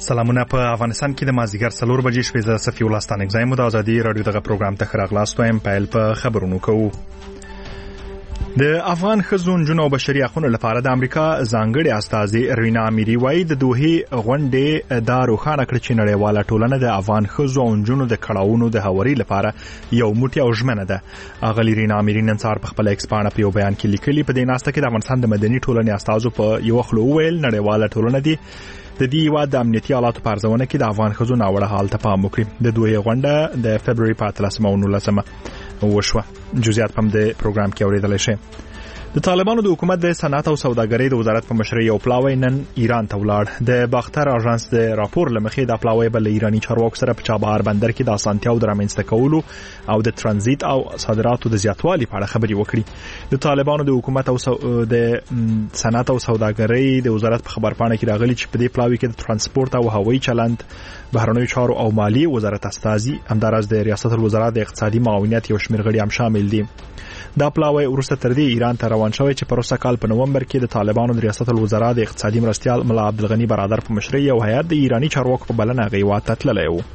سلامونه. په افغانستان کې د مازیګر 4 بجې شپې ز صفي الله ستانک زایم د ازادي رادیو دغه پروګرام ته خراغلاست وایم. پایل په خبرونو کوو. د افغان ښځو نجونو او بشري حقوقو لپاره د امریکا ځانګړي استازي روینا امیری وايي د دوحې غونډې دا روښانه کړ چې نړیواله ټولنه د افغان ښځو او نجونو د کړاوونو د هواري لپاره یو موټی او ژمنه ده. اغلی روینا امیری نن سهار په خپل ایکس پاڼه په یو بیان کې لیکلي په دې ناسته کې د افغانستان د مدني ټولنې استازو په یو خلو ویل نړیواله ټولنه دي د دې هیواد د امنیتي حالاتو په ارزونه کې د افغان ښځو ناوړه حال ته پام وکړي. د دوحې غونډه د فبروري په 13 او 19 وشوه. جزئیات په دې پروګرام کې اوریدل شي. د طالبانو د حکومت د صنعت او سوداګرۍ د وزارت په مشرۍ یو پلاوی نن ایران ته ولاړ. د باختر اژانس د راپور لمخې د پلاوی بل ایرانی چارواکو سره په چابهار بندر کې د اسانتیاو د رامنځته کولو او د ترانزیت او صادراتو د زیاتوالي په اړه خبري وکړي. د طالبانو د حکومت او د صنعت او سوداګرۍ د وزارت په خبرپاڼه کې راغلي چې په دې پلاوی کې د ترانسپورت او هوایي چلند، بهرنیو چارو او مالی وزارت استازي، همدارس د ریاست الوزرا د اقتصادي معاونیت یو شمېر غړي هم شامل دي. دا پلاوی ورسته تر دې ایران ته روان شوی چې پروسه کال په نومبر کې د طالبانو د ریاست الوزرا د اقتصادي مرستيال ملا عبدالغنی برادر په مشرۍ یو هیئت د ایرانی چارواکو په بلنه غیوات تللی و.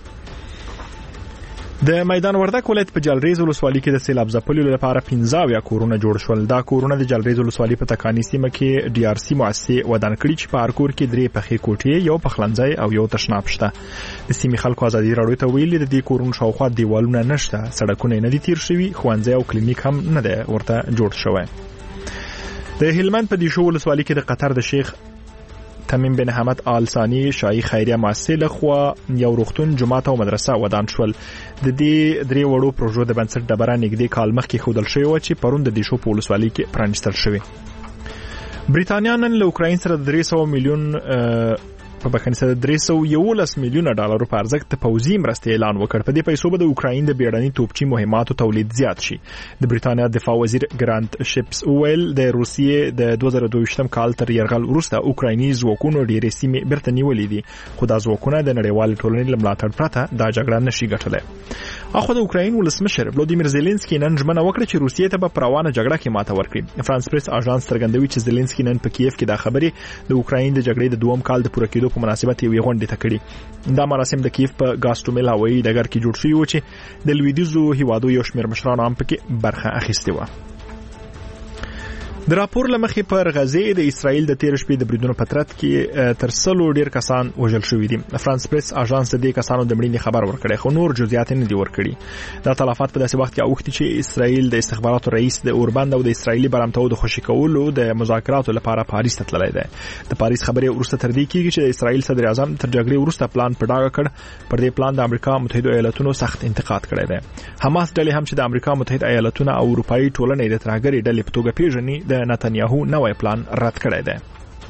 د میدان وردک ولایت په جلریز ولسوالۍ کې د سیلاب ځپلو لپاره 15 کورونه جوړ شول. دا کورونه د جلریز ولسوالۍ په تکانی سیمه کې ډي ار سي مؤسسه ودان کړي چې په هر کور کې 3 پخې کوټې، یو پخلنځي او یو تشناب شته. د سیمې خلکو ازادي راډیو ته ویلي د دې کورونو شاوخوا دیوالونه نشته، سړکونه نه دي تیر شوي، ښوونځي او کلینیک هم نه دی ورته جوړ شوی. د هلمند په دیشو ولسوالۍ کې د قطر د شیخ تمیم بن حمد آل ثانی شاهي خیریه مؤسسه لخوا یو روغتون، جومات او مدرسه ودان شول. د دې 3 وړو پروژو د بنسټ ډبره نږدې کال مخکې ښودل شوی و چې پرون د دیشو په ولسوالۍ کې پرانیستل شوی. بریتانیا نن له اوکراین سره 300 میلیون په بخښنه سره 311 میلیونه ډالر په ارزښت پوځي مرستې اعلان وکړ. په دې پیسو به د اوکراین د بیړني توپچي مهماتو تولید زیات شي. د بریتانیا دفاع وزیر ګرانت شپس ویل د روسیې د 2022 کال تر یرغل وروسته اوکرایني ځواکونو ډېرې سیمې بیرته نیولې دي، خو دا ځواکونه د نړیوال ټولنې له ملاتړ پرته دا جګړه نشي ګټلای. اخو د اوکراین ولسمشر ولودیمیر زيلنسکي نن ژمنه وکړه چې روسیې ته په روانه جګړه کې ماته ورکړي. فرانس پریس اژانس څرګندوي چې زيلنسکي نن په کیف کې دا خبرې د اوکراین د جګړې د 2م کال د پوره کېدو په مناسبت یو غونډه تکړي. دا مراسم د کیف په ګاستومیل هوایي ډګر کې جوړ شوی و چې د لویدیزو هیوادو یو شمېر مشران هم پکې برخه اخیستې و. د راپور لمخې پر غزې د اسرائیل د 13 شپې د بریدونو په ترڅ کې تر 100 ډیر کسان وژل شوي دي. فرانس پریس اژانس د دې کسانو د مړینې خبر ورکړي، خو نور جزئیات نه دي ورکړي. دا تلفات په داسې وخت کې اوختي چې اسرائیل د استخباراتو رئیس د اوربند او د اسرائیلي برامتو د خوشی کولو د مذاکراتو لپاره پاریس ته تللی دی. د پاریس خبرې ورسته تر دې کېږي چې د اسرائیل صدر اعظم تر جګړې ورسته پلان په ډاګه کړ. پر دې پلان د امریکا متحده ایالاتونو سخت انتقاد کړی دی. حماس ډلې هم چې د امریکا متحده ایالاتونو او اروپאי ټولنې د ترهګرۍ ډلې په توګه پیژني د نتنیاهو نوې پلان رد کړی دی.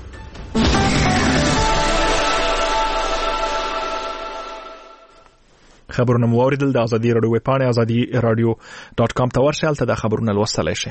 خبرونه مو اوریدل. د ازادي راډیو ویب پاڼه azadi.radio.com ته ورشئ، هلته د خبرونه لوستلی شئ.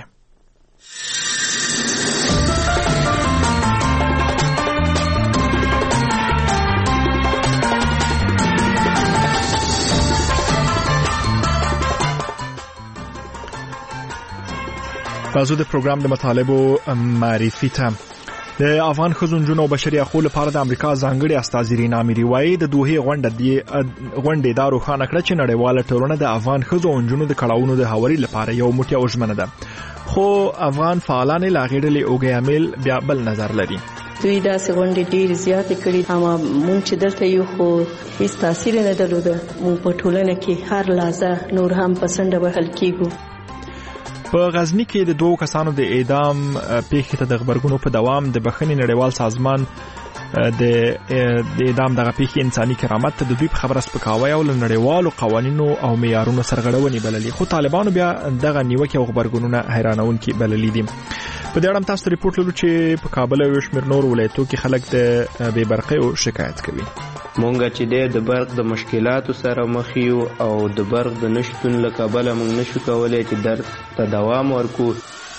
بازو د پروګرام د مطالبو معرفي ته د افغان ښځو نجونو او بشري حقوقو لپاره د امریکا ځانګړي استازي روینا امیری وايي د دوحې غونډې دا روښانه کړه چې نړیواله ټولنه د افغان ښځو او نجونو د کړاوونو د هواري لپاره یو موټی او ژمنه ده، خو افغان فعالان لا غېړلې اوګې عامل بیا بل نظر لري. دوی داسې غونډې ډېرې زیاتې کړي، اما مونږ چې دلته یو خو هیڅ تاثیر نه درلوده. مونږ په ټولنه کې هر لحظه نور هم پسنده وهل کېږو. په غزنی کې د 2 کسانو د اعدام پیښې ته د خبرګونو په دوام د بخښنې نړیوال سازمان د اعدام دغه پیښې انساني کرامت ته د دوی په خبره سپکاوی او نړیوالو قوانینو او معیارونو سرغړونې بللي، خو طالبانو بیا دغه نیوکې او خبرګونونه حیرانونکي بللي دي. په دې اړه تاسو ریپورت لرو چې په کابل او شمیر نور ولایتو کې خلک د بې برقۍ او شکایت کوي. مونږ چې د برق د مشکلاتو سره مخ یو او د برق د نشټون له کبله مونږ نشو کولای چې درس ته دوام ورکو.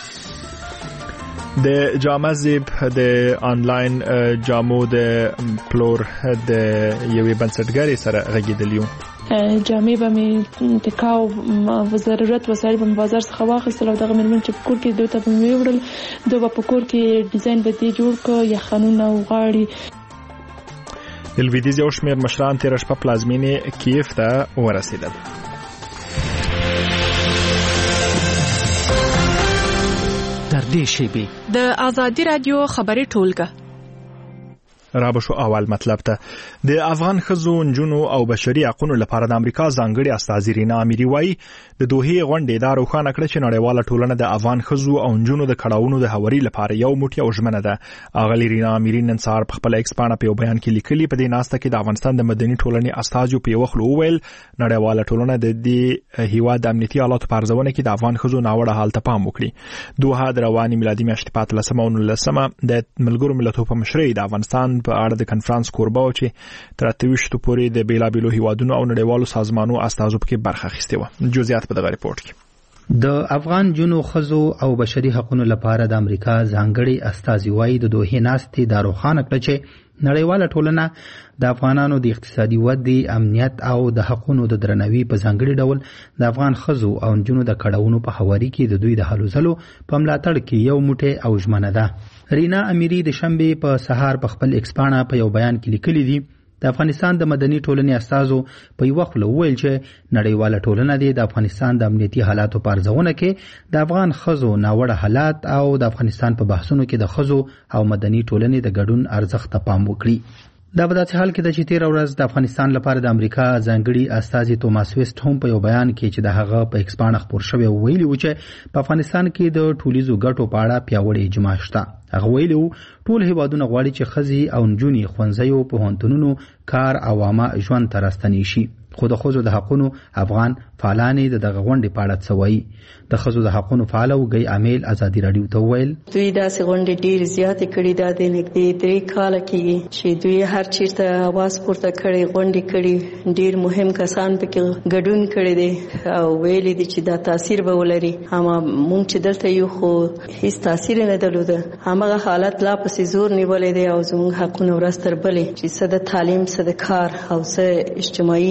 د جامع زیب د آنلاین جامو د پلور د یوې بنسټګرې سره غږیدلیو. جامې به مې ټکاو و ضرورت وسایل به بازار څخه واخیستل او دغه مېرمن چې په کور کې دوی ته به مې وړل، دوی به په کور کې ډیزاین به دې جوړ کړ، یخنونه او غاړې. لویدیځ یو شمېر مشران تېره شپه پلازمینې کیف ته ورسېدل. در دې شیبې د آزادي رادیو خبري ټولګه را بشو اول مطلب ته د افغان ښځو نجونو او بشري حقوقو لپاره د امریکا ځانګړي استازي رینا اميري وايي د دوحې غونډې دا روښانه کړه چې نړیواله ټولنه د افغان ښځو او نجونو د کړهونو د هواري لپاره یو موټی او ژمنه ده. اغلی رینا اميري نن سهار په خپل ایکس باندې په بیان کې لیکلي په دې ناسته کې د افغانستان د مدني ټولنې استازي په وخت وویل نړیواله ټولنه د دې هیواد د امنیتي حالاتو په ارزونه کې د افغان ښځو ناوړه حالت ته پام وکړي. دوحه د رواني میلادي میاشتې په 13 د ملګرو ملتونو په مشرۍ د افغانستان په اړه د کنفرانس کوربه و چې تر 28 پورې د بیلابیلو هیوادونو او نړیوالو سازمانونو استازو پکې برخه اخیسته و. جزئیات په دغه ریپورت کې. د افغان جنو خزو او بشري حقوقو لپاره د امریکا ځانګړي استازي وايي د دوحې ناستې د روښانه کړ چې نړیواله ټولنه د افغانانو د اقتصادي ودې، امنیت او د حقوقو د درناوي په ځانګړي ډول د افغان خزو او جنو د کړهونو په هواري کې د دوی د هلو ځلو په ملاتړ کې یو موټی او ژمنه ده. رینا اميري د شنبه په سهار په خپل ایکس باندې په یو بیان کې لیکلي دي د افغانستان د مدني ټولنې استازو په یو وخت وویل چې نړیواله ټولنه د افغانستان د امنیتي حالاتو په ارزونه کې د افغان خزو ناوړه حالات او د افغانستان په بحثونو کې د خزو او مدني ټولنې د ګډون ارزښت ته پام وکړي. دا په داسې حال کې د چې 13 ورځ د افغانستان لپاره د امریکا ځانګړي استازي توماس ویسټ هم په یو بیان کې چې د هغه په ایکس باندې خبر شوی ویلي و چې په افغانستان کې د ټولیزو ګټو په اړه پیاوړی اجماع شته. هغه ویلي ټول هیوادونه غواړي چې ښځې او نجونې ښوونځیو، پوهنتونونو، کار او عامه ژوند ته راستنې شي. خو د ښځو د حقوقو افغان فعالانې دغه غونډې په اړه څه وایي. د ښځو د حقوقو فعال وګي عامل ازادي رادیو ته ویل دوی داسې غونډې ډېر زیاتې کړي دا د نږدې 3 کاله کېږي چې دوی هر چیرته आवाज پورته کړي، غونډې کړي، ډېر مهم کسان پکې ګډون کړي دي او ویلي دي چې دا تاثیر به ولري. اما مونږ چې دلته یو خو هیڅ تاثیر نه درلوده. همغه حالت لا پسې زور نیولې دي او زموږ حقونه ورځ تر بلې چې څه د تعلیم، څه د کار او څه اجتماعي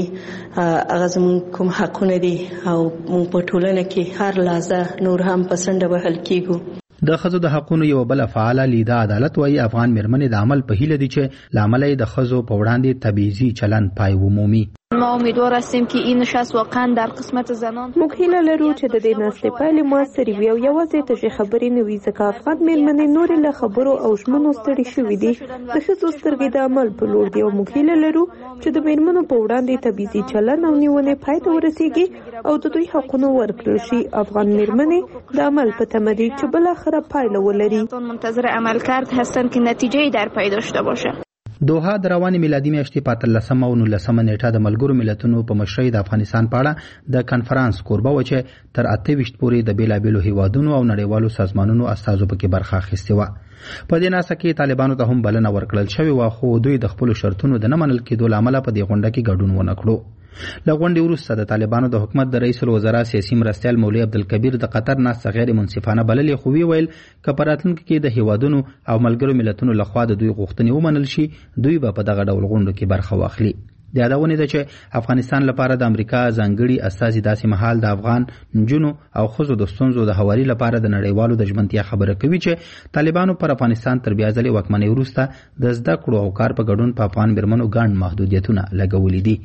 هغه زموږ کوم حقونه دي او مونږ په ټولنه کې هر لحظه نور هم پسنده وهل کیږو. د ښځو د حقوقو یو بل فعال لیدا عدالت وايي افغان مېرمنې د عمل په هیله دي چې لامل د ښځو په وړاندې تبعیضي چلن پای ومومي. ما امیدوار هستیم که این نشست واقعا در قسمت زنان موږ هیله لرو چې د دې ناستې پایلې موثرې وي او یوازې تشې خبرې نه وي ځکه افغان مېرمنې نورې له خبرو او ژمنو ستړي شوي دي. د ښځو سترګې د عمل په لور دي او موږ هیله لرو چې د مېرمنو په وړاندې تبعیضي چلن او نیونې پای ته ورسیږي او د دوی حقونه ورکړل شي. افغان مېرمنې د عمل په تمه دي چې بالاخره پایله ولري. منتظر عمل کرد هستند که نتیجه‌ای در پی داشته باشه. دوحه د رواني میلادي میاشتې په 13 او 19 نیټه د ملګرو ملتونو په مشرۍ د افغانستان په اړه د کنفرانس کوربه و چې تر 28 پورې د بیلابیلو هیوادونو او نړیوالو سازمانونو استازو پکې برخه اخیستې و. په دې ناسه کې طالبانو ته هم بلنه ورکړل شوې و خو دوی د خپل شرطونو د نه منل کېدو لامل په دې غونډه کې ګډون ونه کړو. له غونډې وروسته د طالبانو د حکومت د رئیس الوزرا سیاسي مرستیال مولوي عبدالکبیر د قطر ناسته غیر منصفانه بللې خو ویل که په راتلونکي کې د هیوادونو او ملګرو ملتونو لخوا د دوی غوښتنې ومنل شي دوی به په دغه ډول غونډو کې برخه واخلي. د یادونه ده چې افغانستان لپاره د امریکا ځانګړي استازي داسې مهال د افغان نجونو او ښځو د ستونزو د هواري لپاره د نړیوالو د ژمنتیا خبره کوي چې طالبانو پر افغانستان تر بیا ځلې واکمنۍ وروسته د زده کړو او کار په ګډون په افغان مېرمنو ګڼ محدودیتونه لګولي دي.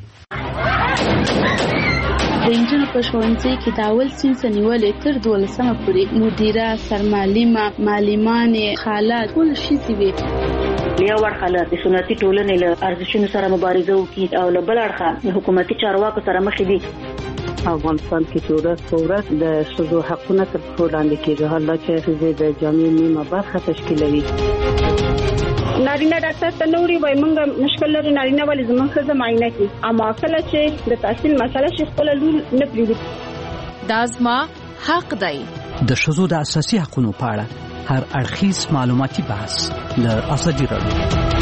د انجونو په ښوونځي کې د اول صنف نیولې تر 12مه پورې مدیره، سرمعلمه، معلمانې، خالات ټول ښځې وي. یو اړخه له سنتي ټولنې له ارزښتونو سره مبارزه وکړي او له بل اړخه حکومتي چارواکو سره مخ دي. افغانستان کې چې ورځ په ورځ د ښځو حقونه تر پښو لاندې کېږي، حالا چې ښځې د جامعې نیمه برخه تشکیلوي. نارینه ډاکټر ته نوري وای مونږ مشکل لري نارینه ولې زمونږ ښځه معاینه کوي، اما کله چې د تحصیل مسله شي خپل لور نه پریږدي. دا زما حق دی. د ښځو د اساسي حقوقو په اړه هر اړخیز معلوماتي بحث له آزادي رادیو.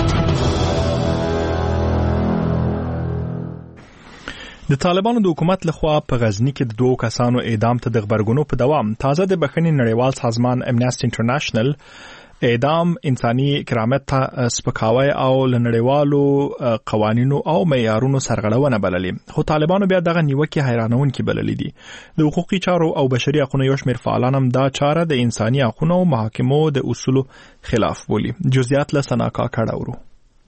د طالبانو د حکومت لخوا په غزنی کې د 2 کسانو اعدام ته د خبرګونو په دوام تازه د بخښنې نړیوال سازمان امنیسټي انټرنیشنل اعدام انساني کرامت ته سپکاوی او لنړیوالو قوانینو او معیارونو سرغړونه بللې. خو طالبانو بیا دغه نیوکې حیرانونکې بللې دي. د حقوقي چارو او بشري حقوقو یو شمېر فعالان هم دا چاره د انساني حقوقو او محاکمو د اصولو خلاف بولي. جزئیات له سناکا کړهورو.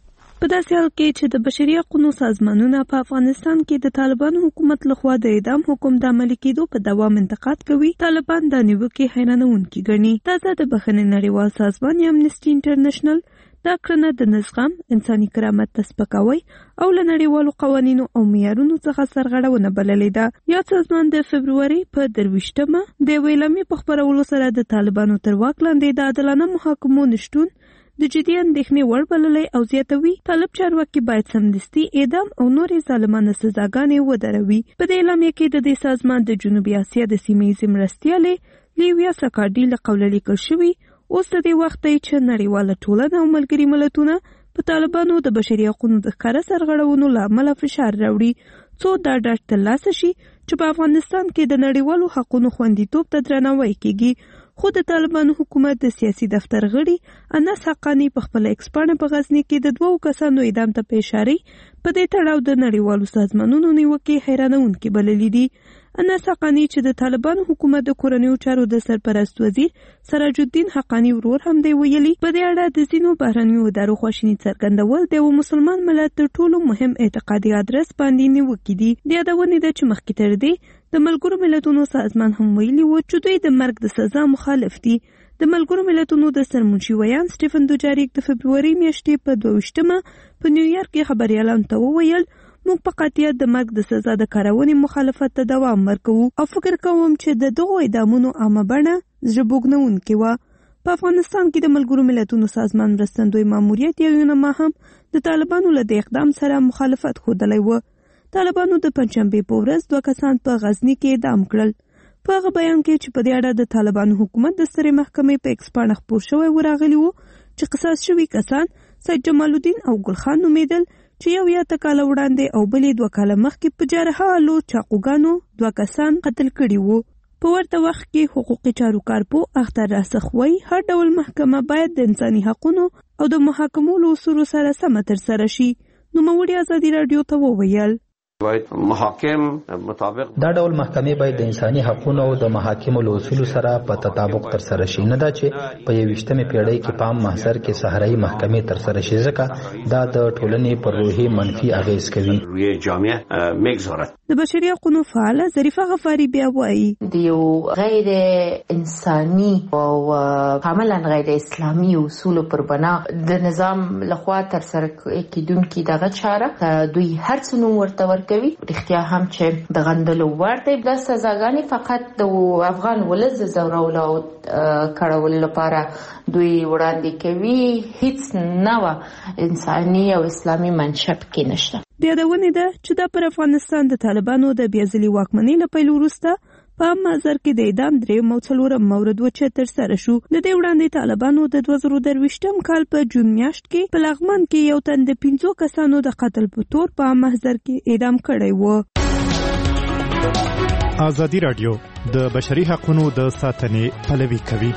په داسې حال کې چې د بشري حقوقو سازمانونه په افغانستان کې د طالبانو حکومت لخوا د اعدام حکم د عملي کېدو په دوام انتقاد کوي، طالبان دا نیوکې حیرانوونکې ګڼي. تازه د بخښنې نړیوال سازمان یا امنسټي انټرنیشنل دا کړنه د نظام، انساني کرامت ته سپکاوی او له نړیوالو قوانینو او معیارونو څخه سرغړونه بللې ده. یا سازمان د فبروري په 23مه د یوې اعلامیې په خپرولو سره د طالبانو تر واک لاندې د عادلانه محاکمو نشتون د جدي اندېښنې وړ بللی او زیاتوي طالب چارواکي باید سمدستي اعدام او نورې ظالمانه سزاګانې ودروي. په دې اعلامیه کې د دې سازمان د جنوبي اسیا د سیمهییزې مرستیالې لیویا سکاډي له قوله لیکل شوي، اوس د دې وخت دی چې نړیواله ټولنه او ملګري ملتونه په طالبانو د بشري حقوقو د ښکاره سرغړونو له امله فشار راوړي، څو دا ډاډ ترلاسه شي چې په افغانستان کې د نړیوالو حقوقو خوندیتوب ته درناوی کیږي. خو د طالبانو حکومت د سیاسي دفتر غړي انس حقانی په خپل ایکس پاڼه په غزنی کې د 2 کسانو اعدام ته اشاره په دې تړاو د نړیوالو سازمانونو نیوکې حیرانوونکې بللې دي. انس حقانی چې د طالبانو حکومت د کورنیو چارو د سرپرست وزیر سراج الدین حقانی ورور هم دی ویلي، په دې اړه د ځینو بهرنیو ادارو خواشیني څرګندول د یو مسلمان ملت تر ټولو مهم اعتقادي ادرس باندې نیوکې دي. د یادونې ده چې مخکې تر دې د ملګرو ملتونو سازمان هم ویلي و چې دوی د مرګ د سزا مخالف دي. د ملګرو ملتونو د سرمنشي ویان سټیفن دوجاریک د فبروري میاشتې په 22مه په نیویارک کې خبريالانو ته وویل، موږ په قطعیت د مرګ د سزا د کارونې مخالفت ته دوام ورکوو او فکر کوم چې د دغو اعدامونو عامه بڼه زړه بوږنونکې وه. په افغانستان کې د ملګرو ملتونو سازمان مرستندوی ماموریت یا یونما هم د طالبانو له دې اقدام سره مخالفت ښودلی و. طالبانو د پنجشنبې په ورځ 2 کسان په غزنی کې اعدام کړل. په هغه بیان کې چې په دې اړه د طالبانو حکومت د سترې محکمې په ایکس پاڼه خپور شوی و راغلی و چې قصاص شوي کسان سید جمال الدین او ګلخان نومیدل چې یو یا کاله وړاندې او بلې 2 کاله مخکې په جرحالو چاقوګانو 2 کسان قتل کړي وو. په ورته وخت کې حقوقي چارو کارپو اختر راسخ وایي هر ډول محکمه باید د انساني حقونو او د محاکمو له اصولو سره سمه ترسره شي. نوموړي ازادي راډیو ته وویل، محاکم مطابق دا ډول محکمې باید د انساني حقوقو او د محاکمو له اصولو سره په تطابق ترسره شي، نه دا چې په 21مې پیړۍ کې په عام محضر کې صحرایي محکمې ترسره شي، ځکه دا د ټولنې پر روحي منفي اغیز کوي. روی جامعه میگذارد. د بشري حقوقو فعاله ظریفه غفاری بیا وایي، د یو غیر انساني او کاملا غیر اسلامي اصولو پر بنا د نظام لخوا ترسره کیدونکې دغه چاره دوی هر څه نوم ورته ورکوي. رښتیا هم چې د غندلو وړ دی. دا سزاګانې فقط د افغان ولس د ځورولو او کړولو لپاره دوی وړاندې کوي، هیڅ نوع انساني او اسلامي منشأ پکې نشته. د یادونې ده چې دا پر افغانستان د طالبانو د بیازلي واکمنۍ له پیل وروسته په مازر کې د اعدام 3 او 4 مورد و چې ترسره شو. د دې وړاندې طالبانو د 2023م کال په جون میاشت کې په لغمان کې یو تن د 15 کسانو د قتل په تور په مازر کې اعدام کړی و. ازادي راډیو د بشري حقوقو د ساتنې پلوي کوي.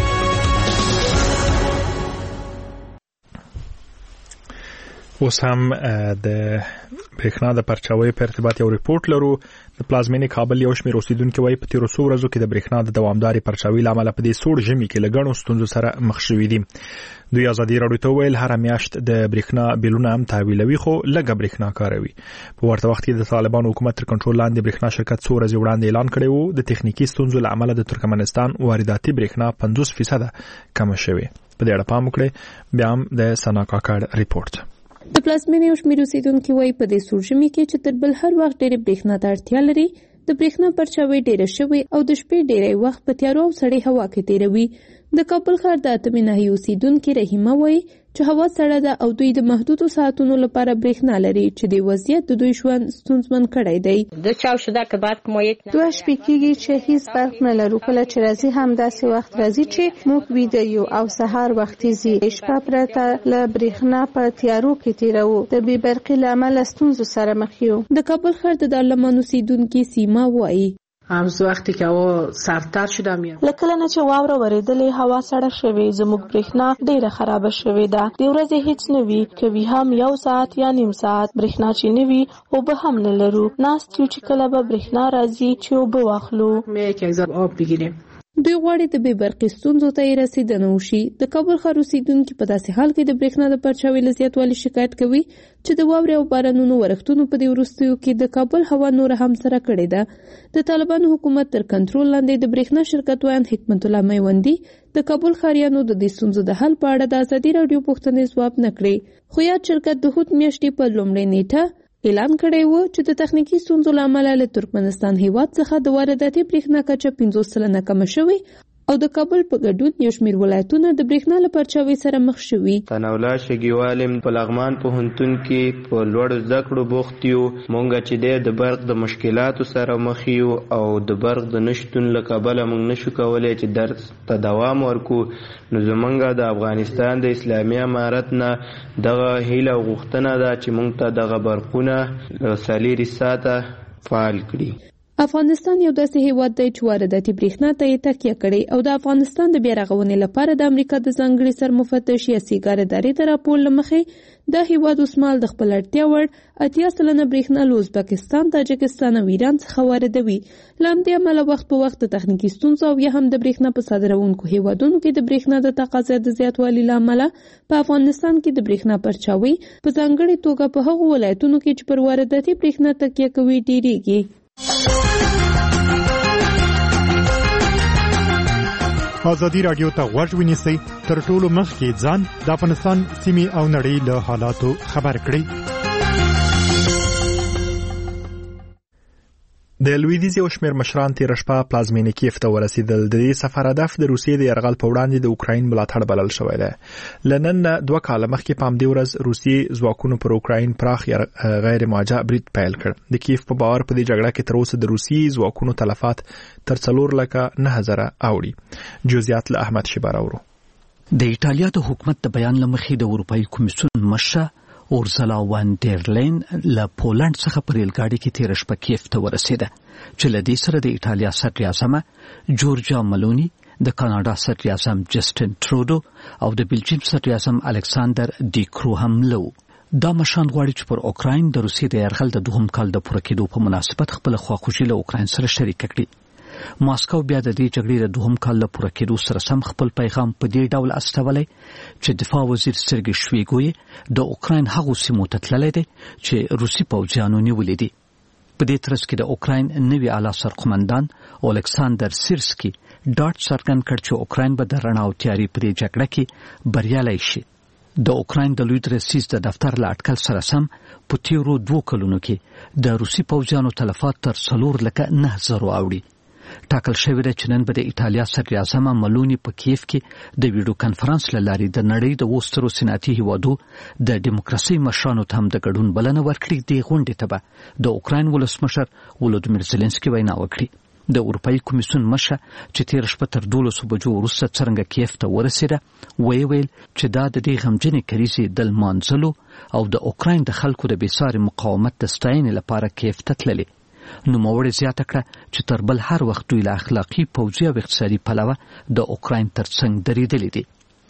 اوس هم د برېښنا د پرچاوي په ارتباط یو ریپورت لرو. د پلازمینې کابل یو شمېر اوسیدونکو وايي په تیرو څو ورځو کې د برېښنا د دوامداري پرچاوي لامل په دې سوړ ژمي کې لګڼو ستونزو سره مخ شوي دي. دوی ازادي راډیو ته ویل هر میاشت د برېښنا بیلونه هم تحویلوي خو لږه برېښنا کاروي. په ورته وخت کې د طالبانو حکومت تر کنټرول لاندې برېښنا شرکت څو ورځې وړاندې اعلان کړی و د تخنیکی ستونزو لامل د ترکمنستان وارداتي برېښنا 50% کم شوه. په دې اړه پام وکړئ. بیا هم د سنا کاکړ ریپورت. د پلازمینې او شمېر اوسیدونکو وايي په دې سوړ ژمي کې چې تر بل هر وخت ډېرې برېښنا ته اړتیا لري، د برېښنا پرچاوي ډېره شوې او د شپې ډېری وخت په تیارو او سړې هوا کې تیروي. د کابل ښار د 8مې ناحیې اوسیدونکې رحیمه وايي چې هوا سړه ده او دوی د محدودو ساعتونو لپاره برېښنا لري چې د وضعیت د دوی ژوند ستونزمن کړی دی. دوه شپې کېږي چې هیڅ برق نه لرو، کله چې راځي هم داسې وخت راځي چې موږ ویده یو او سهار وختي ځي. شپه پرته له برېښنا په تیارو کې تیروو، د بې برقۍ له امله ستونزو سره مخ یو. د کابل ښار د دارالمان اوسیدونکې سیما وايي همز وقتی که هوا سردتر شده میاد. لکه نه چې واوره ورېدلې هوا سړه شوې، زموږ برېښنا ډیره خراب شوې ده. د ورځې هیڅ نه وي، کوي هم 1 ساعت یا نیم ساعت. برېښنا چې نه وي او به هم نه لرو. ناست یو چې کله به برېښنا راځي چې او به واخلو. یک ذره آب بگیریم. دوی غواړي د بې برقي ستونزو ته یې رسیدنه وشي. د کابل ښار اوسیدونکي په داسې حال کې د برېښنا د پرچاوي له زیاتوالي شکایت کوي چې د واورې او بارانونو ورښتونو په دې وروستیو کې د کابل هوا نوره هم سره کړې ده. د طالبانو حکومت تر کنټرول لاندې د برېښنا شرکت ویان حکمت الله میوندي د کابل ښاریانو د دې ستونزو د حل په اړه د ازادي راډیو پوښتنې ځواب نه کړې، خو یاد شرکت د هوت میاشتې په لومړۍ نیټه اعلان کړی و چې د تخنیکی ستونزو له امله له ترکمنستان هیواد څخه د وارداتي برېښنا کچه 50% کمه شوې او د کابل په ګډون یو شمېر ولایتونه د برېښنا له پرچاوي سره مخ شوي. ثناءالله شګیوال په لغمان پوهنتون کې په لوړ زده کړو بوخت یو. مونږ چې د برق د مشکلاتو سره مخ یو او د برق د نشتون له کبله مونږ نشو کولی چې درس ته دوام ورکو. نو زمونږ د افغانستان د اسلامي امارت نه دغه هیله او غوښتنه ده چې مونږ ته دغه برقونه څلېرې ساعته فعال کړي. افغانستان یو داسې هیواد دی چې وارداتي برېښنا ته یې تکیه کړې او د افغانستان د بیا رغونې لپاره د امریکا د ځانګړي سرمفتش یا سیګار ادارې د راپور له مخې د هیواد اوسمهال د خپل اړتیا وړ 80% برېښنا له ازبکستان، تاجکستان او ایران څخه واردوي. له همدې امله وخت په وخت د تخنیکي ستونزو او یا هم د برېښنا په صادروونکو هیوادونو کې د برېښنا د تقاضا د زیاتوالي له امله په افغانستان کې د برېښنا پرچاوي په ځانګړې توګه په هغو ولایتونو کې چې پر وارداتي برېښنا تکیه کوي ډېریږي. ازادي راډیو ته غوږ ونیسئ، تر ټولو مخکې ځان د افغانستان سیمې او نړۍ له حالاتو خبر کړئ. د لویدیځ یو شمېر مشران تېره شپه پلازمینې کیف ته ورسېدل. د دې سفر هدف د روسیې د یرغل په وړاندې د اوکراین ملاتړ بلل شوی دی. له نن 2 کاله مخکې په همدې ورځ روسیې ځواکونو پر اوکراین پراخ غیر موجه برید پیل کړ. د کیف په باور په دې جګړه کې تر اوسه د روسیې ځواکونو تلفات تر 4,09,000 اوړي. جزئیات له احمد شیبه راوړو. د ایټالیا د حکومت د بیان له مخې د اروپایي کمیسیون مشره اورسلا وان ډیر لین له پولند څخه په ریل ګاډي کې تېره شپه کیف ته ورسېده چې له دې سره د ایټالیا صدر اعظم جورجیا ملونی، د کاناډا صدر اعظم جسټن ټرودو او د بلجیم صدر اعظم الکساندر ډي کرو هم لو. دا مشران غواړي چې پر اوکراین د روسیې د یرغل د 2 کال د پوره کېدو په مناسبت خپل خواخوږي له اوکراین سره شریک کړي. ماسکو بیا د دې جګړې د 2 کال د پوره کېدو سره سم خپل پیغام په دې ډول استولی چې دفاع وزیر سرګی شویګو د اوکراین هغو سیمو ته تللی دی چې روسي پوځیانو نیولې دي. په دې ترڅ کې د اوکراین نوي اعلی سرقمندان الکساندر سیرسکي ډاټ څرګند کړ چې اوکراین به د رڼا او تیاري په دې جګړه کې بریالی شي. د اوکراین د لوی رئیس د دفتر له اټکل سره سم په تیرو 2 کلونو کې د روسي پوځیانو تلفات تر 4,09,000 اوړي. ټاکل شوی دی چې نن به د ایټالیا صدر اعظم ملونی په کیف کې د ویډیو کانفرنس له لارې د نړۍ د وسترو صنعتي هیوادو د دیموکراسي مشرانو ته هم د ګډون بلنه ورکړي. د غونډې ته به د اوکراین ولسمشر ولودیمیر زيلنسکي وینا وکړي. د اروپایي کمیسیون مشر چې تېره شپه تر 12 بجو وروسته څرنګه کیف ته ورسېده ویل چې دا د دې غمجنې کریزې د لمانځلو او د اوکراین د خلکو د بېساري مقاومت د ستاینې لپاره کیف ته تللي. نوموړي زیاته کړه چې تر بل هر وخت دوی له اخلاقي، پوځي او اقتصادي پلوه د اوکراین ترڅنګ درېدلي دي.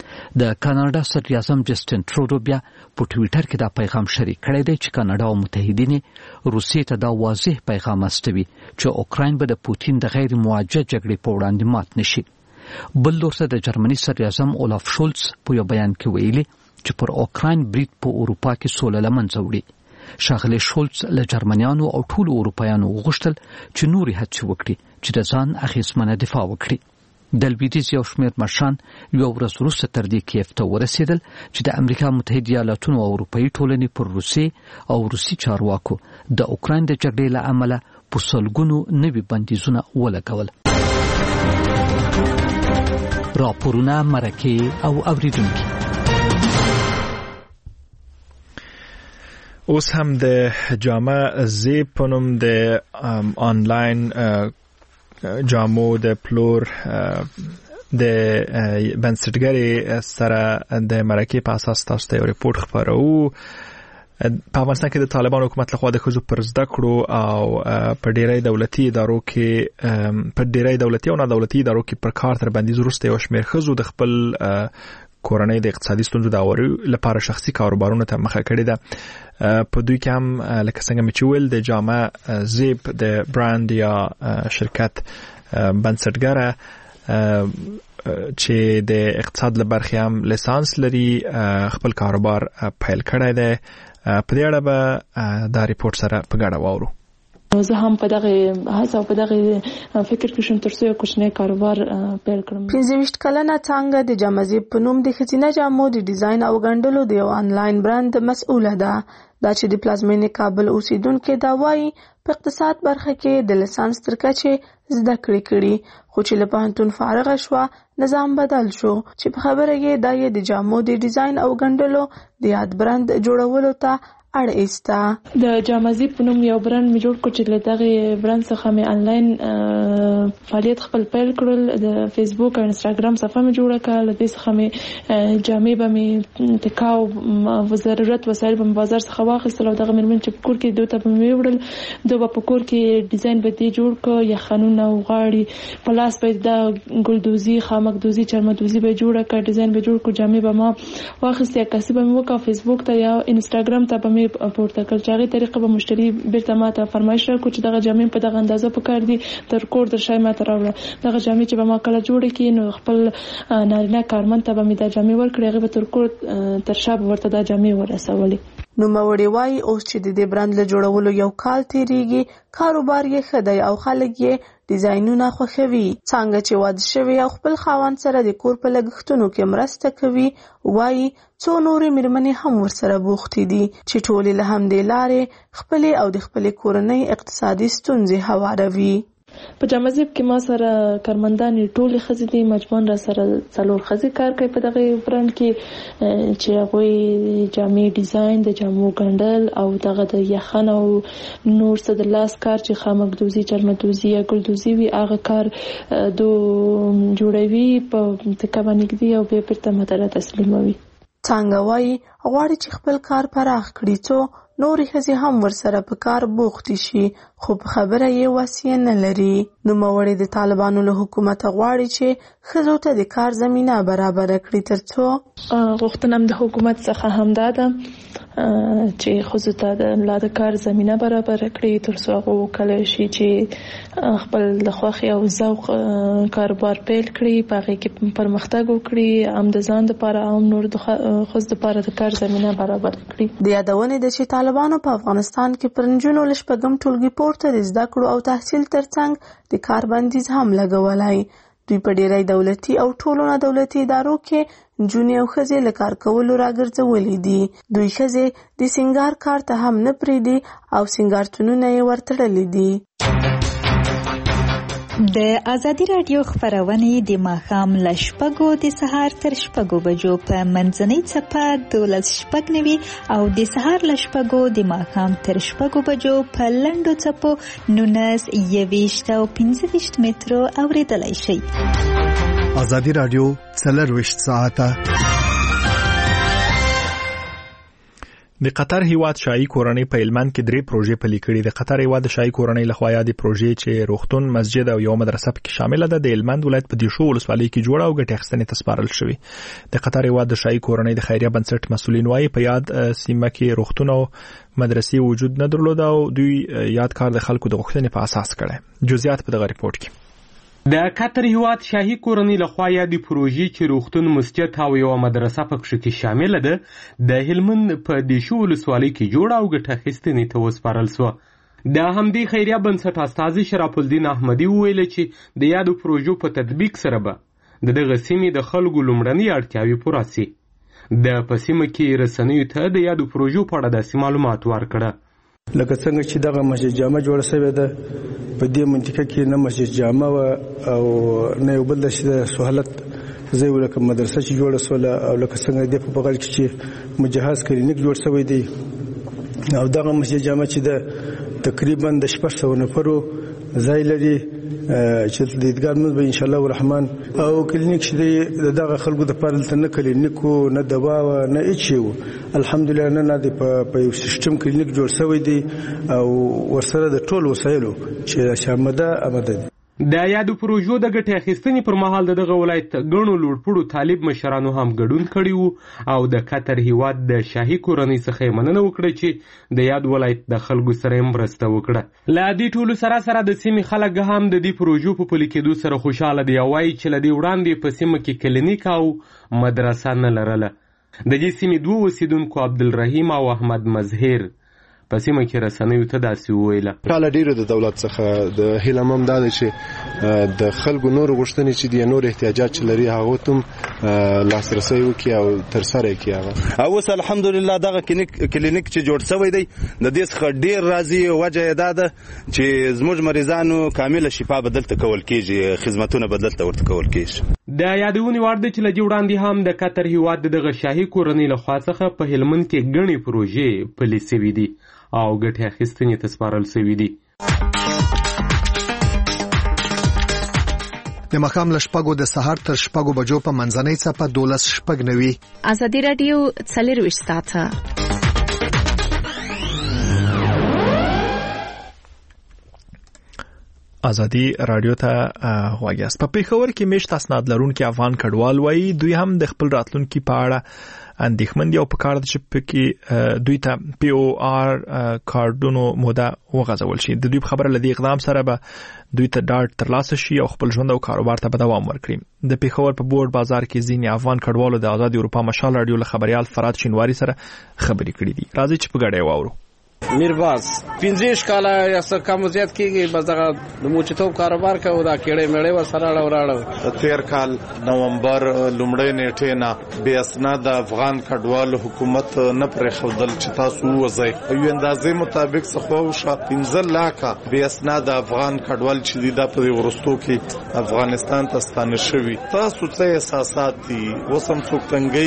د کاناډا صدر اعظم جسټن ټرودو بیا په ټویټر کې دا پیغام شریک کړی دی چې کاناډا او متحدین روسیې ته دا واضح پیغام استوي چې اوکراین به د پوتین د غیر موجه جګړې په وړاندې مات نشي. بل لورته د جرمني صدر اعظم اولاف شولز په یو بیان کې ویلي چې پر اوکراین برید په اروپا کې سوله له منځه وړي. ښاغلی شولز له جرمنیانو او ټولو اروپایانو وغوښتل چې نورې هڅې وکړي چې د ځان اغېزمنه دفاع وکړي. د لویدیځ یو شمېر مشران یوه ورځ وروسته تر دې کیف ته ورسېدل چې د امریکا متحده ایالاتونو او اروپایي ټولنې پر روسیې او روسي چارواکو د اوکراین د جګړې له امله په سلګونو نوي بندیزونه ولګول. راپورونه، مرکې او اوریدونکي. اوس هم د جامه زیب په نوم د آنلاین جامو د پلور د بنسټګرۍ سره د مرکې په اساس تاسو ته یو ریپورت خپروو. په افغانستان کې د طالبان حکومت لخوا د ښځو پر زده کړو او په ډیری دولتي ادارو او نادولتي ادارو کې پر کار تر بندیز وروسته یو شمېر ښځو د خپل کورنۍ د اقتصادي ستونزو د هواري لپاره شخصي کاروبارونو ته مخه کړې ده. په دوی کې هم لکه څنګه مې چې ویل د جامه زیب د برانډ یا شرکت بنسټګره چې د اقتصاد لبرخې هم لیسانس لري خپل کاروبار پیل کړی دی. په دې اړه به دا ریپورت سره په ګډه واورو. زه هم په دغه هڅه او په دغه فکر کې شوم ترڅو یو کوچنی کاروبار پیل کړم. 25 کلنه څنګه د جامزیب په نوم د ښځینه جامو د ډیزاین او ګنډلو د یو آنلاین برند مسؤله ده. دا چې د پلازمینې کابل اوسیدونکو دا وایي په اقتصاد برخه کې د لیسانس تر کچې زده کړې خو چې له پوهنتون فارغه شوه نظام بدل شو چې په خبره یې دا یې د جامو د ډیزاین او ګنډلو د یاد برند جوړولو ته اړ ایستا. د جامزیب په نوم یو برند مې جوړ کړ چې له دغه برند څخه مې آنلاین فعالیت خپل پیل کړل. د فیسبوک او انستګرام صفحه مې جوړه کړل. د دې څخه مې جامې به مې تکاو او ضرورت وسایل په بازار څخه واخیستل او دغه مېرمن چې په کور کې دوی ته مې وړل دوی په کور کې ډیزاین به دې جوړ کړ یا خانونه او غاړي په لاس به د ګلدوزي خامکدوزي چرمدوزي به جوړه کړ ډیزاین به جوړ کړ جامې به ما واخیستې کسب مې وکړ فیسبوک ته یا انستګرام ته به پورته کړ چې هغه طریقه به مشتری بیرته ماته فرمایش راکړي چې دغه جامې په دغه اندازه پکار دي تر کور در شای ماته راوړه. دغه جامې چې به ما کله جوړه کړي نو خپل نارینه کارمند ته به مې دا جامې ورکړي هغه به تر کور تر شاب ورته دا جامې ورسولې. نو موري وای اوس چې د دې برند له جوړولو یو کال تیریږي کاروبار یې خدای او خلک یې ډیزاینونه خوښوي. څنګه چې واده شوی او خپل خاوند سره د کور په لګښتونو کې مرسته کوي وای څو نورې مېرمنې هم ورسره بوختې دي چې ټولې له همدې لارې خپل او د خپل کورنۍ اقتصادي ستونزې هواروي. په جامزیب کې ما سره کارمندان ټول خزې دي مجموعاً را سره 4 خزې کار کوي په دغه برند کې چې هغه جامې ډیزاین د جامو ګنډل او دغه د یخن او نور څه د لاس کار چې خامکدوزي چرمدوزي یا ګلدوزي وي هغه کار دو جوړوي په تکوانګ دي او به پرته ماته تسلیموي. څنګه وایي غواړي چې خپل کار پراخ کړي څو نورې ښځې هم ورسره په کار بوختې شي خو په خبره یې وسیه نه لري. نوموړې د طالبانو له حکومته غواړي چې ښځو ته د کار زمینه برابره کړي ترڅو غوښتنه د حکومت څخه همدا ده چې ښځو ته د کار زمینه برابره کړي ترڅو هغه وکولای شي چې خپل د خوښۍ او ذوق کاروبار پیل کړي په هغې کې پرمختګ وکړي هم د ځان دپاره او نور د ښځو دپاره د کار زمینه برابره کړي. د یادونې ده چې طالبانو په افغانستان کې پر نجونو له 6 ټولګي پورته د زده کړو او تحصیل ترڅنګ د کار بندیز هم لګولای. دوی په ډیری دولتي او ټولو نه دولتي ادارو کې نجونې او ښځې له کار کولو راګرځولې دي. دوی ښځې د سینګار کار ته هم نه پرېږدي او سینګارتونونه یې ورتړلي دي. د ازادي رادیو خبرونه د ماښام له 6 د سهار تر 6 بجو په منځنۍ څپه 12:09 او د سهار له 6 د ماښام تر 6 بجو په لنډو څپو 19 21 او 25 مترو اوریدلای شئ. ازادي رادیو 24 ساعته. د قطر هیواد شاهي کورنۍ په هلمند کې 3 پروژې پلي کړې. د قطر هیواد شاهي کورنۍ لخوا یادې پروژې چې روغتون، مسجد او یو مدرسه پکې شامل ده د هلمند ولایت په دیشو ولسوالۍ کې جوړه او ګټه اخیستنې ته سپارل شوې. د قطر هیواد د شاهي کورنۍ د خیریه بنسټ مسؤلین وايي په یاد سیمه کې روغتون او مدرسې وجود نه درلود او دوی یاد کار د خلکو د غوښتنې په اساس کړي. جزئیات په دغه ریپورت کې. د قطر هیواد شاهي کورنۍ لخوا یادې پروژې چې روغتون، مسجد او یو مدرسه پکې کې شامل ده د هلمند په دیشو ولسوالۍ کې جوړه او ګټه اخیستنې ته وسپارل شو. د همدې خیریه بنسټ استازي شرف الدین احمدي وویل چې د یادو پروژو په تطبیق سره به دغه سیمې د خلکو لومړنۍ اړتیاوې پوره شي. د پسیمه کې رسنیو ته د یادو پروژو په اړه داسې معلومات ورکړه. لکه څنګه چې دغه مسجد جامع جوړه شوې ده په دې منطقه کې نه مسجد جامع او نه یو بل د سہولت زي ولکه مدرسه چې جوړه سوله او لکه څنګه د په بغل کې چې مجهز کلینیک جوړ شوی دی او دغه مسجد جامع چې ده تقریبا د 600 نفرو ځای لري چې د دیدګار موږ به ان شاء الله الرحمن او کلینیک چې دغه خلکو د پاره نه کلینیکو نه دوا نه هیڅ الحمدلله نه د په یو سیستم کلینیک جوړ شوی دی او ورسره د ټولو وسایلو چې شامده دي. د یادو پروژو د ګټې اخیستنې پر مهال دغه ولایت ګڼو لوړپوړو طالب مشرانو هم ګډون کړی وو او د قطر هیواد د شاهي کورنۍ څخه یې مننه وکړه چې د یاد ولایت د خلکو سره یې مرسته وکړه. له دې ټولو سره د سیمې خلک هم د دې پروژو په پلي کېدو سره خوشحاله دي او وایي چې له دې وړاندې په سیمه کې کلینیک او مدرسه نه لرله. د دې سیمې دوه اوسیدونکو عبدالرحیم او احمد مظهر په سیمه کې رسنیو ته داسې وویله. کله ډیرو د دولت څخه د هیله مم دا دی چې د خلکو نور غوښتنې چې د نور احتیاجات چې لري هغه ته لاسرسي وکړي او ترسره کړي هغه. اوس الحمدلله دغه کلینیک چې جوړ شوی دی د دې څخه ډیر راضي. وجه یې دا ده چې زموږ مریضانو کامله شفا بدلته کول کیږي، خدمتونه بدلته ورته کول کیږي. د یادونې وړ ده چې له دې وړاندې هم د قطر هیواد دغه شاهي کورنۍ لخوا څخه په هلمند کې ګڼې پروژې پلي سوي دي او ګټې اخیستنې ته سپارل سوي دي. د ماښام له 6 د سهار تر 6 بجو په منځنۍ څپه 12:09. ازادي راډیو 24 ساعته. ازادي راډیو ته غواګاست. په پیښور کې میشت اسناد لرونکي افغان کډوال وایي دوی هم د خپل راتلونکي په اړه اندېښمن دي او په کار ده چې پکې دوی ته POR کارډونو موده وغځول شي. د دوی په خبره لدی اقدام سره به دوی ته ډاډ ترلاسه شي او خپل ژوند او کاروبار ته به دوام ورکړي. د پیښور په بورډ بازار کې ځینې افغان کډوالو د آزاد اروپا مشال رادیو له خبريال فراد شینواری سره خبرې کړې دي. راځي چې په ګډه واورو. میرباز 15 کاله یا څه کم زیات کېږي بس دغه د موچتوب کاروبار کوي دا کېړې مېړې ورسره راوړل. 13 کال نومبر لومړۍ نیټې نه بې اسناد افغان کډوال حکومت نه پرې خودل چې تاسو وځي. یو اندازې مطابق څخه 15 لک بې اسناد افغان کډوال چې د په ورستو کې افغانستان ته ستانه شوي. تاسو څه احساسات دي؟ وسم څوک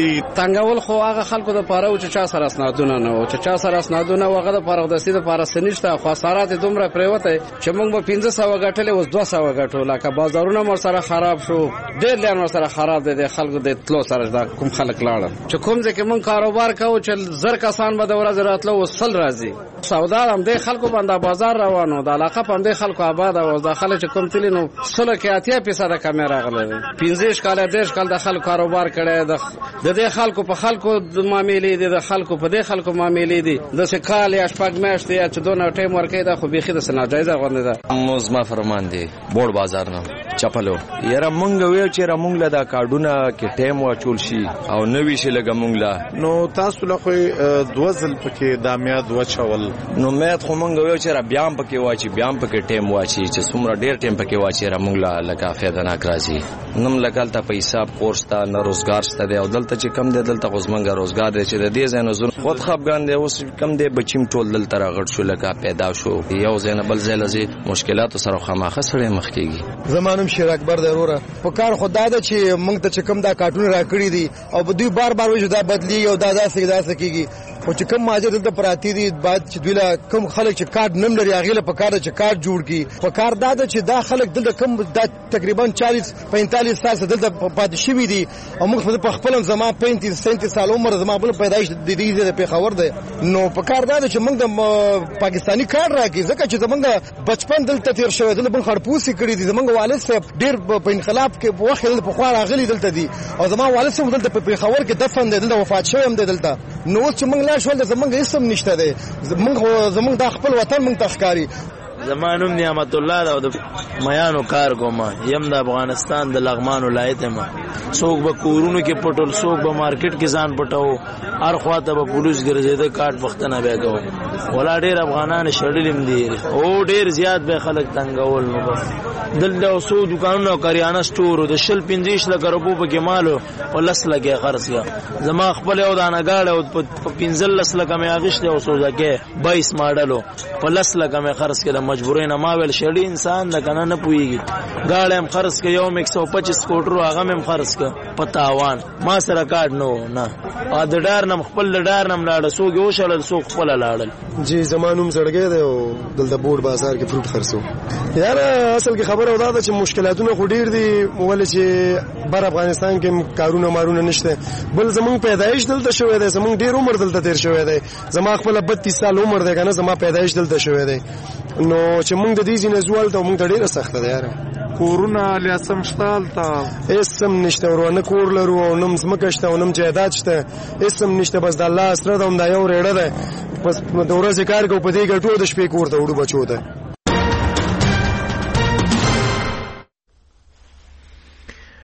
تنګول خو هغه خلکو د پاره او چې چا سره اسنادونه نه او چې چا سره اسنادونه وغه فرق د سیده پر سنشته خسارات دومره پریوته چې موږ به 1500 غټلې اوس 200 غټو لکه بازارونه مر سره خراب شو ډېر لار مر سره خراب دي د خلکو د تلو سره دا کوم خلک لاړ چې کوم ځکه موږ کاروبار کوو چې زر کسان به د ورځ راتلو وصل راځي سودا هم د خلکو باندې بازار روانو د علاقه په د خلکو آباد او داخله چې کوم تلینو سره کې 80% کیمرا غلې 15 کال 10 کال د خلکو کاروبار کړي د خلکو په خلکو معاملې دي د خلکو په د خلکو معاملې دي د سکال یا شپږ میاشتې یا چې دونه ټیم ورکې دا خو بيخي د سناجایزه غونډه ده. موزما فرمان دي بورډ بازار نه چپلو یاره مونږ ویل چې را مونږ له دا کارډونه کې ټیم واچول شي او نوې شي لګه مونږ لا نو تاسو له خو دوزل پکې د میاد وچول نو میاد خو مونږ ویل چې را بیا پکې واچي بیا پکې ټیم واچي چې څومره ډیر ټیم پکې واچي را مونږ لا لکه فایده نه راځي نم لګالته پیسې کورس ته نه روزګار ستده او دلته چې کم دی دلته غوښمنګ روزګار دی چې د دې ځای نه زور خود خپګان دی اوس کم دی بچیم ټول دلته راغړ شو لکه پیدا شو یو ځای نه بل ځای لزی مشکلات سره خامخه سره مخ کیږي. زمانم شیر اکبر ضروره په کار خدای ته چې موږ ته کم دا کارټون راکړي دي او په دوی بار بار وجود بدلی او داسې کیږي او چې کم ماجر دلته پراتی دي بعد چې دوی لا کم خلک چې کارت نم لري هغه په کار چې کارت جوړ کی په کار دا چې دا خلک دلته کم دا تقریبا 40-45 سال دلته پاتې شوي دي او موږ په خپل زما 35-37 سال عمر زما بل پیدایش د دې د پیښور ده نو په کار دا چې موږ د پاکستانی کار راکې ځکه چې زمونږ بچپن دلته تیر شوی دلته بل خړپوسی کړی دي زمونږ والد صاحب ډیر په انقلاب کې په وخت دلته په خوا راغلي دلته دي او زما والد صاحب دلته په پیښور کې دفن دي دلته وفات شوی هم دلته نو چې موږ لا شول زمونږ اسم نشته دی زمونږ د خپل وطن موږ تخکاری زمانوم نعمت الله دا د میانو کار کوم یم د افغانستان د لغمان ولایت ما څوک به کورونو کې پټول څوک به مارکیټ کې ځان پټاو هر خواته به پولیس ګرځیده کارت وختنه بیا کوو ولا ډیر افغانان شړلم دي او ډیر زیات به خلک تنګول نو بس دلته اوسو دکانونو کریانه سٹور د شل 15 لک روپو په کمالو او لس لګي خرڅیا زما خپل یو دانګاړ او په 15 لک مې اغشته او سوزکه 22 ماډلو په لس لک مې خرڅ کړه مجبورین ما ویل شړی انسان د کنه نه پويږي گاړم خرڅ ک یو 125 کوټرو هغه مې خرڅ ک پتاوان ما سره کارت نو نه ا د ډار نم خپل ډار نم لاړ سوګ یو شړل سوق خپل لاړل جی زمانوم زړګې دی او دلته بورډ بازار کې فروټ خرڅو یار اصل کې خبره ودا چې مشکلاتونه خو ډیر دي ول چې بر افغانستان کې کارونه مارونه نشته بل زمون پیدایش دلته شوې ده زمون ډیر عمر دلته تیر شوې ده زما خپل 32 سال عمر ده کنه زما پیدایش دلته شوې ده نو چې موږ د دې ځینې زوال ته موږ ته ډیره سخته ده یاره. کورونه لیاسم شته هلته اسم نشته ورونه کور لرو او نم ځمکه شته او نم جایداد شته اسم نشته بس د الله سره د یو ریړه ده بس د ورځې کار کوو په دې ګټو د شپې کور ته وړو بچو ته